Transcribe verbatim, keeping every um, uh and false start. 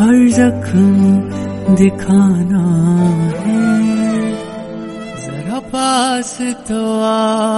हर जख्म दिखाना है, जरा पास तो आ।